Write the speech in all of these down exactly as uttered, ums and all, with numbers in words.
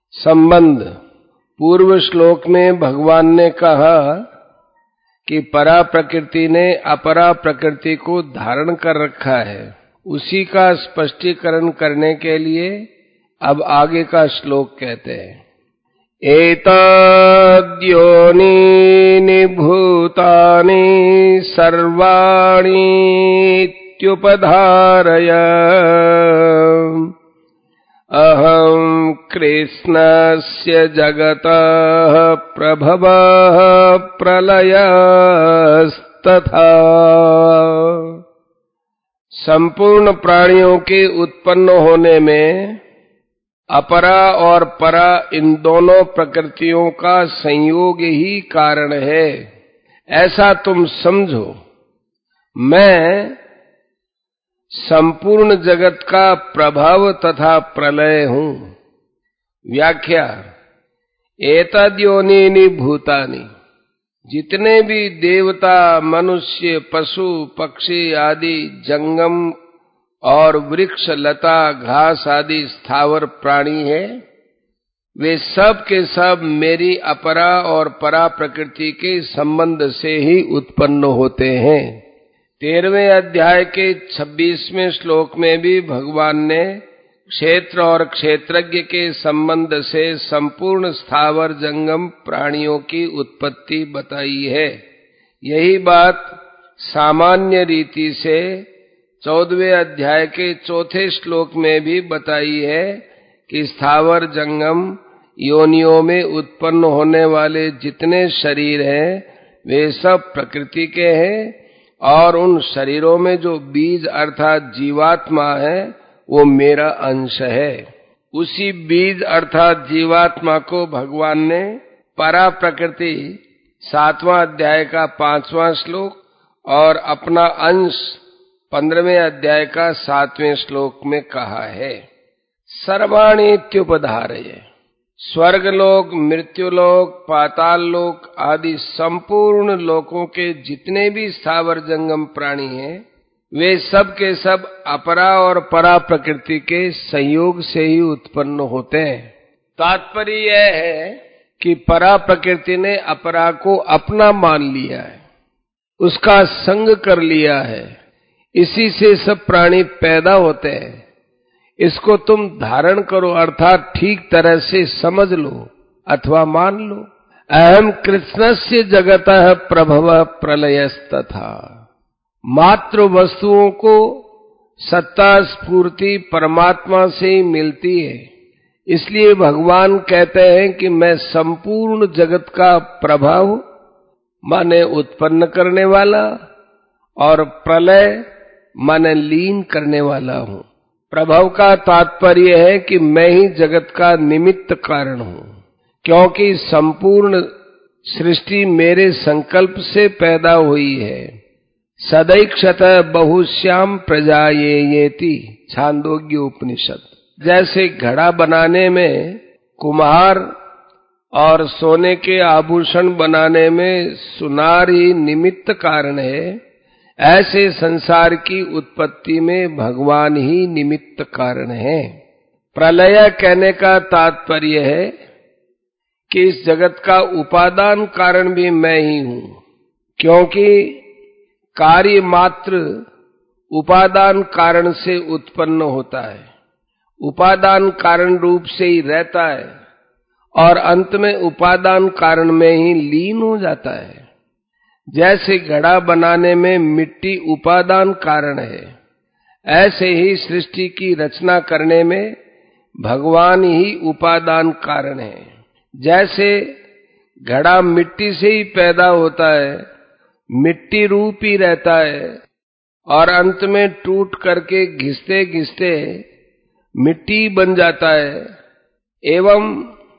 संबंध। पूर्व श्लोक में भगवान ने कहा कि परा प्रकृति ने अपरा प्रकृति को धारण कर रखा है। उसी का स्पष्टीकरण करने के लिए अब आगे का श्लोक कहते हैं, एतद्योनीनि भूतानि सर्वाणीत्युपधारय अहं कृष्णस्य जगतः प्रभवः प्रलयस्तथा। संपूर्ण प्राणियों के उत्पन्न होने में अपरा और परा इन दोनों प्रकृतियों का संयोग ही कारण है, ऐसा तुम समझो। मैं संपूर्ण जगत का प्रभाव तथा प्रलय हूं। व्याख्या। एतद्योनीनि भूतानि, जितने भी देवता, मनुष्य, पशु, पक्षी आदि जंगम और वृक्ष, लता, घास आदि स्थावर प्राणी हैं, वे सब के सब मेरी अपरा और परा प्रकृति के संबंध से ही उत्पन्न होते हैं। तेरहवें अध्याय के छब्बीसवें श्लोक में भी भगवान ने क्षेत्र और क्षेत्रज्ञ के संबंध से संपूर्ण स्थावर जंगम प्राणियों की उत्पत्ति बताई है। यही बात सामान्य रीति से चौदहवें अध्याय के चौथे श्लोक में भी बताई है कि स्थावर जंगम योनियों में उत्पन्न होने वाले जितने शरीर हैं वे सब प्रकृति के हैं, और उन शरीरों में जो बीज अर्थात जीवात्मा है वो मेरा अंश है। उसी बीज अर्थात जीवात्मा को भगवान ने परा प्रकृति सातवां अध्याय का पांचवां श्लोक और अपना अंश पंद्रहवें अध्याय का सातवें श्लोक में कहा है। सर्वाणीत्युपधारय, स्वर्गलोक, मृत्युलोक, पाताल लोक आदि संपूर्ण लोकों के जितने भी स्थावर जंगम प्राणी हैं वे सब के सब अपरा और परा प्रकृति के संयोग से ही उत्पन्न होते हैं। तात्पर्य यह है कि परा प्रकृति ने अपरा को अपना मान लिया है, उसका संग कर लिया है, इसी से सब प्राणी पैदा होते हैं। इसको तुम धारण करो अर्थात ठीक तरह से समझ लो अथवा मान लो। अहम कृष्णस्य जगतः प्रभवः प्रलयस्तथा। मात्र वस्तुओं को सत्ता स्फूर्ति परमात्मा से ही मिलती है, इसलिए भगवान कहते हैं कि मैं संपूर्ण जगत का प्रभाव माने उत्पन्न करने वाला और प्रलय माने लीन करने वाला हूं। प्रभाव का तात्पर्य है कि मैं ही जगत का निमित्त कारण हूं, क्योंकि संपूर्ण सृष्टि मेरे संकल्प से पैदा हुई है। सदैक्षत बहुश्याम प्रजायेति, छांदोग्य उपनिषद। जैसे घड़ा बनाने में कुम्हार और सोने के आभूषण बनाने में सुनार ही निमित्त कारण है, ऐसे संसार की उत्पत्ति में भगवान ही निमित्त कारण है। प्रलय कहने का तात्पर्य है कि इस जगत का उपादान कारण भी मैं ही हूं, क्योंकि कार्य मात्र उपादान कारण से उत्पन्न होता है, उपादान कारण रूप से ही रहता है और अंत में उपादान कारण में ही लीन हो जाता है। जैसे घड़ा बनाने में मिट्टी उपादान कारण है, ऐसे ही सृष्टि की रचना करने में भगवान ही उपादान कारण है। जैसे घड़ा मिट्टी से ही पैदा होता है, मिट्टी रूप ही रहता है और अंत में टूट करके घिसते घिसते मिट्टी बन जाता है, एवं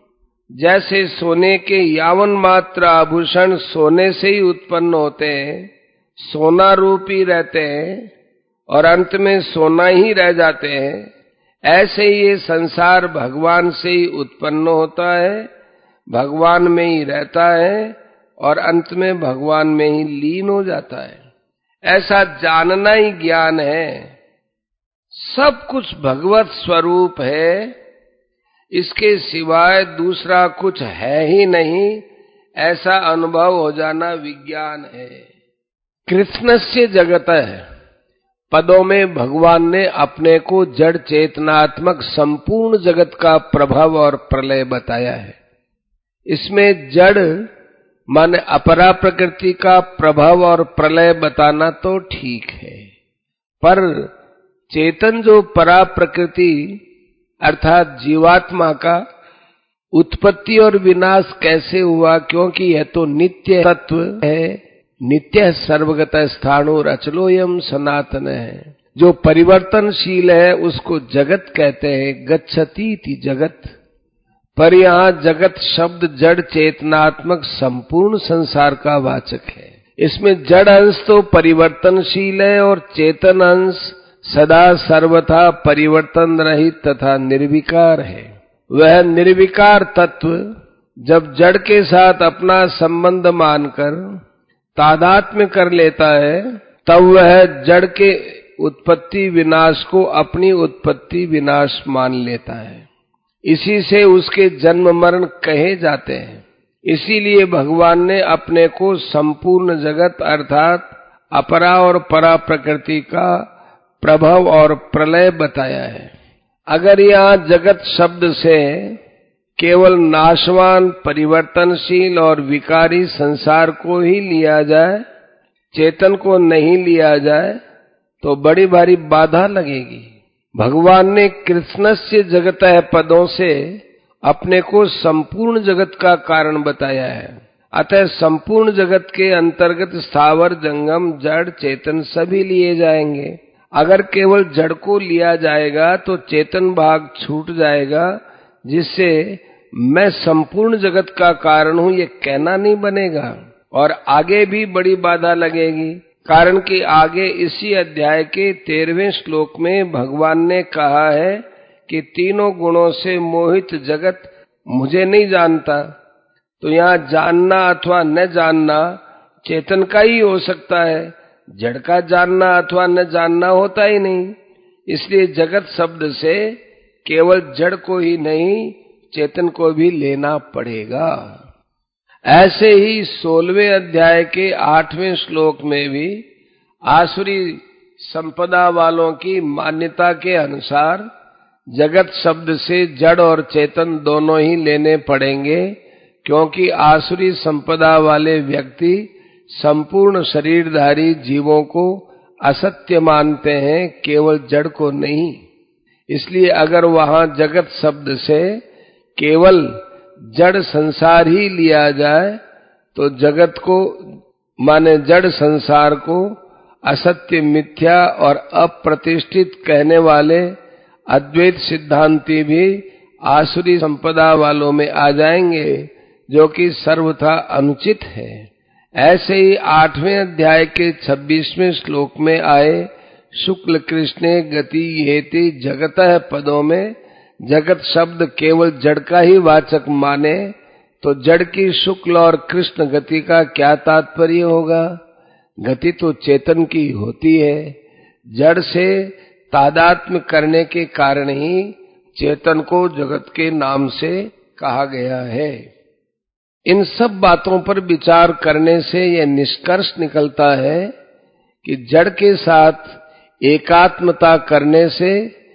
जैसे सोने के यावन मात्र आभूषण सोने से ही उत्पन्न होते हैं, सोना रूप ही रहते हैं और अंत में सोना ही रह जाते हैं, ऐसे ही ये संसार भगवान से ही उत्पन्न होता है, भगवान में ही रहता है और अंत में भगवान में ही लीन हो जाता है। ऐसा जानना ही ज्ञान है। सब कुछ भगवत स्वरूप है, इसके सिवाय दूसरा कुछ है ही नहीं, ऐसा अनुभव हो जाना विज्ञान है। कृष्णस्य जगतः पदों में भगवान ने अपने को जड़ चेतनात्मक संपूर्ण जगत का प्रभाव और प्रलय बताया है। इसमें जड़ माने अपरा प्रकृति का प्रभाव और प्रलय बताना तो ठीक है, पर चेतन जो परा प्रकृति अर्थात जीवात्मा का उत्पत्ति और विनाश कैसे हुआ, क्योंकि यह तो नित्य तत्व है, नित्य सर्वगत स्थाणु अचलोयम सनातन है। जो परिवर्तनशील है उसको जगत कहते हैं, गच्छति इति जगत। पर यहाँ जगत शब्द जड़ चेतनात्मक संपूर्ण संसार का वाचक है। इसमें जड़ अंश तो परिवर्तनशील है और चेतन अंश सदा सर्वथा परिवर्तन रहित तथा निर्विकार है। वह निर्विकार तत्व जब जड़ के साथ अपना संबंध मानकर तादात्म्य कर लेता है, तब वह जड़ के उत्पत्ति विनाश को अपनी उत्पत्ति विनाश मान लेता है। इसी से उसके जन्म मरण कहे जाते हैं। इसीलिए भगवान ने अपने को संपूर्ण जगत अर्थात अपरा और परा प्रकृति का प्रभाव और प्रलय बताया है। अगर यहाँ जगत शब्द से केवल नाशवान, परिवर्तनशील और विकारी संसार को ही लिया जाए, चेतन को नहीं लिया जाए, तो बड़ी भारी बाधा लगेगी। भगवान ने कृष्णस्य जगतः पदों से अपने को संपूर्ण जगत का कारण बताया है। अतः संपूर्ण जगत के अंतर्गत स्थावर जंगम जड़ चेतन सभी लिए जाएंगे। अगर केवल जड़ को लिया जाएगा तो चेतन भाग छूट जाएगा, जिससे मैं संपूर्ण जगत का कारण हूं ये कहना नहीं बनेगा, और आगे भी बड़ी बाधा लगेगी। कारण कि आगे इसी अध्याय के तेरहवें श्लोक में भगवान ने कहा है कि तीनों गुणों से मोहित जगत मुझे नहीं जानता। तो यहाँ जानना अथवा न जानना चेतन का ही हो सकता है, जड़ का जानना अथवा न जानना होता ही नहीं। इसलिए जगत शब्द से केवल जड़ को ही नहीं, चेतन को भी लेना पड़ेगा। ऐसे ही सोलहवें अध्याय के आठवें श्लोक में भी आसुरी संपदा वालों की मान्यता के अनुसार जगत शब्द से जड़ और चेतन दोनों ही लेने पड़ेंगे, क्योंकि आसुरी संपदा वाले व्यक्ति संपूर्ण शरीरधारी जीवों को असत्य मानते हैं, केवल जड़ को नहीं। इसलिए अगर वहां जगत शब्द से केवल जड़ संसार ही लिया जाए तो जगत को माने जड़ संसार को असत्य, मिथ्या और अप्रतिष्ठित कहने वाले अद्वैत सिद्धांती भी आसुरी संपदा वालों में आ जाएंगे, जो कि सर्वथा अनुचित है। ऐसे ही आठवें अध्याय के छब्बीसवें श्लोक में आए शुक्ल कृष्णे गति येति जगतः पदों में जगत शब्द केवल जड़ का ही वाचक माने तो जड़ की शुक्ल और कृष्ण गति का क्या तात्पर्य होगा? गति तो चेतन की होती है। जड़ से तादात्म्य करने के कारण ही चेतन को जगत के नाम से कहा गया है। इन सब बातों पर विचार करने से यह निष्कर्ष निकलता है कि जड़ के साथ एकात्मता करने से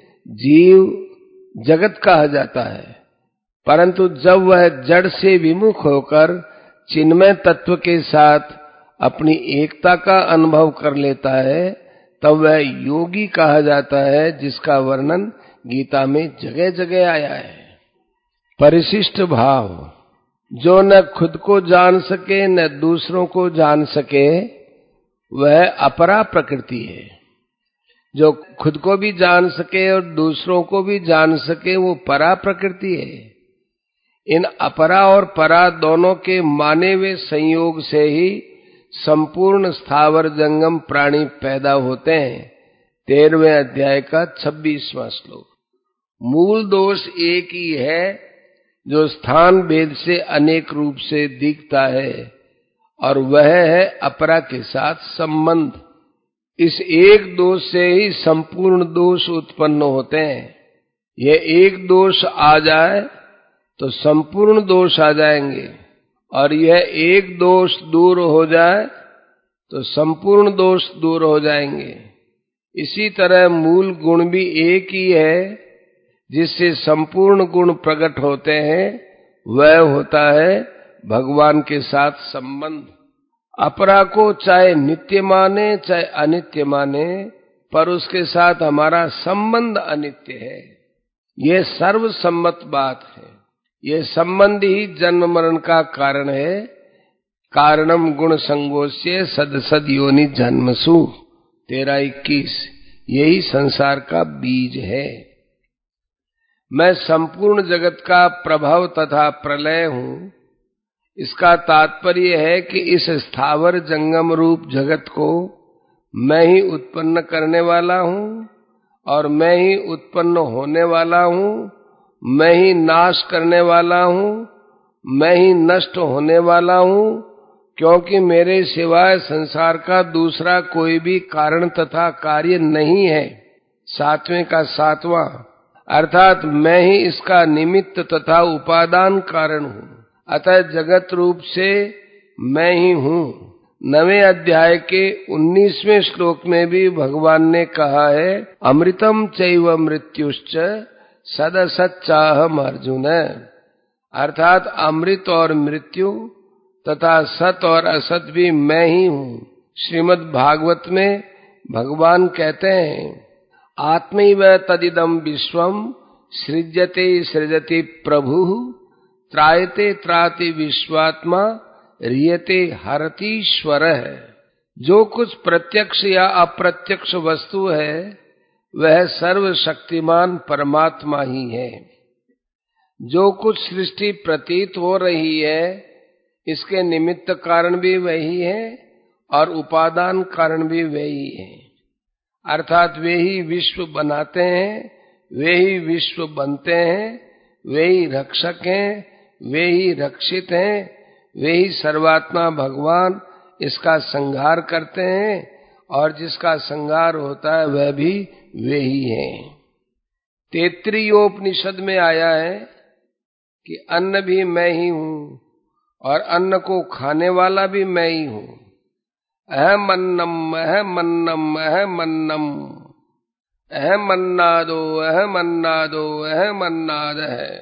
जीव जगत कहा जाता है, परंतु जब वह जड़ से विमुख होकर चिन्मय तत्व के साथ अपनी एकता का अनुभव कर लेता है, तब वह योगी कहा जाता है, जिसका वर्णन गीता में जगह जगह आया है। परिशिष्ट भाव, जो न खुद को जान सके न दूसरों को जान सके, वह अपरा प्रकृति है। जो खुद को भी जान सके और दूसरों को भी जान सके, वो परा प्रकृति है। इन अपरा और परा दोनों के माने हुए संयोग से ही संपूर्ण स्थावर जंगम प्राणी पैदा होते हैं। तेरहवें अध्याय का छब्बीसवां श्लोक। मूल दोष एक ही है, जो स्थान भेद से अनेक रूप से दिखता है, और वह है अपरा के साथ संबंध। इस एक दोष से ही संपूर्ण दोष उत्पन्न होते हैं। ये एक दोष आ जाए तो संपूर्ण दोष आ जाएंगे, और यह एक दोष दूर हो जाए तो संपूर्ण दोष दूर हो जाएंगे। इसी तरह मूल गुण भी एक ही है, जिससे संपूर्ण गुण प्रकट होते हैं, वह होता है भगवान के साथ संबंध। अपरा को चाहे नित्य माने चाहे अनित्य माने, पर उसके साथ हमारा संबंध अनित्य है। यह सर्वसम्मत बात है। यह संबंध ही जन्म मरण का कारण है। कारणम गुण संगोष्य सद सद योनि जन्मसु, तेरह इक्कीस। यही संसार का बीज है। मैं संपूर्ण जगत का प्रभव तथा प्रलय हूँ। इसका तात्पर्य है कि इस स्थावर जंगम रूप जगत को मैं ही उत्पन्न करने वाला हूँ, और मैं ही उत्पन्न होने वाला हूँ, मैं ही नाश करने वाला हूँ, मैं ही नष्ट होने वाला हूँ, क्योंकि मेरे सिवाय संसार का दूसरा कोई भी कारण तथा कार्य नहीं है। सातवें का सातवां, अर्थात मैं ही इसका निमित्त तथा उपादान कारण हूँ। अतः जगत रूप से मैं ही हूँ। नवें अध्याय के उन्नीसवें श्लोक में भी भगवान ने कहा है, अमृतम चैव मृत्युश्च सदसच्चाहम अर्जुन। अर्थात अमृत और मृत्यु तथा सत और असत भी मैं ही हूँ। श्रीमद् भागवत में भगवान कहते हैं, आत्मैव तदिदं विश्वम सृज्यते सृजति प्रभु, त्रायते त्राति विश्वात्मा, रियते हरतीश्वर। जो कुछ प्रत्यक्ष या अप्रत्यक्ष वस्तु है वह सर्वशक्तिमान परमात्मा ही है। जो कुछ सृष्टि प्रतीत हो रही है इसके निमित्त कारण भी वही है और उपादान कारण भी वही है। अर्थात वे ही विश्व बनाते हैं, वे ही विश्व बनते हैं, वे ही रक्षक हैं, वे ही रक्षित हैं, वे ही सर्वात्मा भगवान इसका संहार करते हैं, और जिसका संहार होता है वह भी वे ही है। तैत्तिरीयोपनिषद में आया है कि अन्न भी मैं ही हूँ और अन्न को खाने वाला भी मैं ही हूँ। अहम अन्नम अहम अन्नम अहम अन्नम अहम अन्नादो अहम अन्नादो अहम अन्नाद है।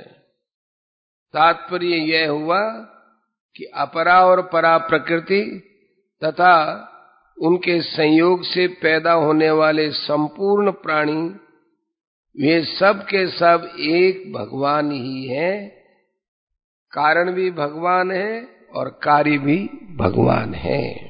तात्पर्य यह हुआ कि अपरा और परा प्रकृति तथा उनके संयोग से पैदा होने वाले संपूर्ण प्राणी, वे सब के सब एक भगवान ही है। कारण भी भगवान है और कार्य भी भगवान है।